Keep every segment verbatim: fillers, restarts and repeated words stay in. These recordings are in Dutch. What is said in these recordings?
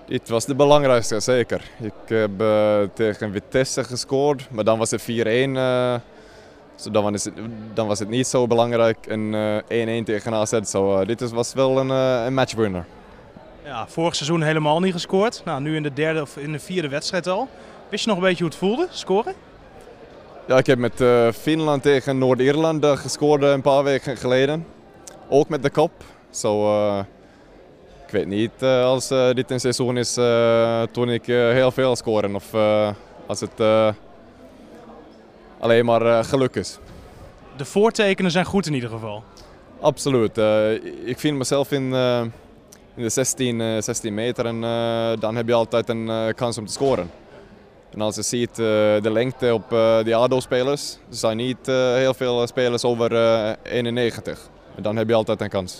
Dit was de belangrijkste, zeker. Ik heb uh, tegen Vitesse gescoord, maar dan was het vier-een. Uh, so dan, was het, dan was het niet zo belangrijk. En één-één uh, tegen A Z. So, uh, dit was wel een, uh, een matchwinner. Ja, vorig seizoen helemaal niet gescoord. Nou, nu in de derde of in de vierde wedstrijd al. Wist je nog een beetje hoe het voelde, scoren? Ja, ik heb met uh, Finland tegen Noord-Ierland uh, gescoord uh, een paar weken geleden. Ook met de kop. So, uh, ik weet niet uh, als uh, dit een seizoen is uh, toen ik uh, heel veel scoren of uh, als het uh, alleen maar uh, geluk is. De voortekenen zijn goed in ieder geval. Absoluut. Uh, ik vind mezelf in, uh, in de zestien, uh, zestien meter en uh, dan heb je altijd een uh, kans om te scoren. En als je ziet uh, de lengte op uh, die A D O-spelers, er zijn niet uh, heel veel spelers over uh, eenennegentig. En dan heb je altijd een kans.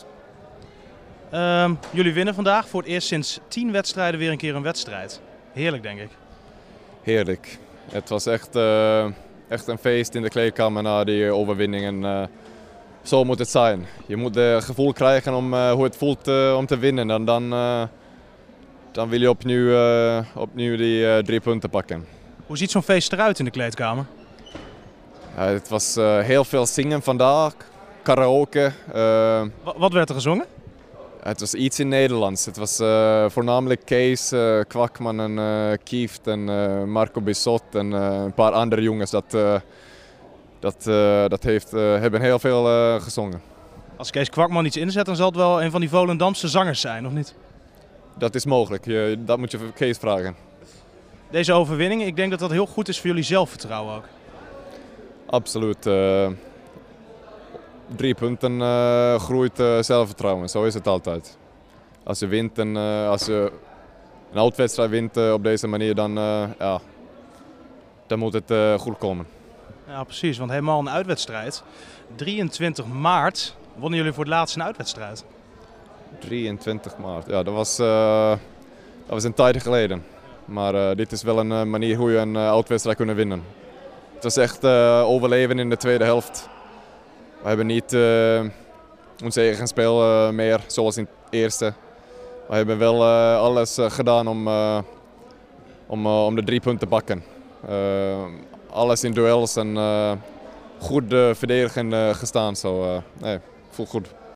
Um, jullie winnen vandaag voor het eerst sinds tien wedstrijden weer een keer een wedstrijd. Heerlijk, denk ik. Heerlijk. Het was echt, uh, echt een feest in de kleedkamer na die overwinning. En, uh, zo moet het zijn. Je moet het gevoel krijgen om uh, hoe het voelt uh, om te winnen. En dan, uh, dan wil je opnieuw, uh, opnieuw die uh, drie punten pakken. Hoe ziet zo'n feest eruit in de kleedkamer? Uh, het was uh, heel veel zingen vandaag, karaoke. Uh, Wat werd er gezongen? Het was iets in Nederlands. Het was uh, voornamelijk Kees, uh, Kwakman en uh, Kieft en uh, Marco Bissot en uh, een paar andere jongens. Dat, uh, dat, uh, dat heeft, uh, hebben heel veel uh, gezongen. Als Kees Kwakman iets inzet, dan zal het wel een van die Volendamse zangers zijn, of niet? Dat is mogelijk. Je, dat moet je Kees vragen. Deze overwinning, ik denk dat dat heel goed is voor jullie zelfvertrouwen ook. Absoluut. Uh, drie punten uh, groeit uh, zelfvertrouwen. Zo is het altijd. Als je wint en uh, als je een uitwedstrijd wint uh, op deze manier, dan, uh, ja, dan moet het uh, goed komen. Ja, precies. Want helemaal een uitwedstrijd. drieëntwintig maart wonnen jullie voor het laatst een uitwedstrijd. drieëntwintig maart. Ja, dat was, uh, dat was een tijd geleden. Maar uh, dit is wel een uh, manier hoe je een uh, uitwedstrijd kunt winnen. Het was echt uh, overleven in de tweede helft. We hebben niet uh, ons eigen spel uh, meer zoals in het eerste. We hebben wel uh, alles uh, gedaan om, uh, om, uh, om de drie punten te pakken. Uh, alles in duels en uh, goed uh, verdedigend uh, gestaan. So, uh, nee, voelt goed.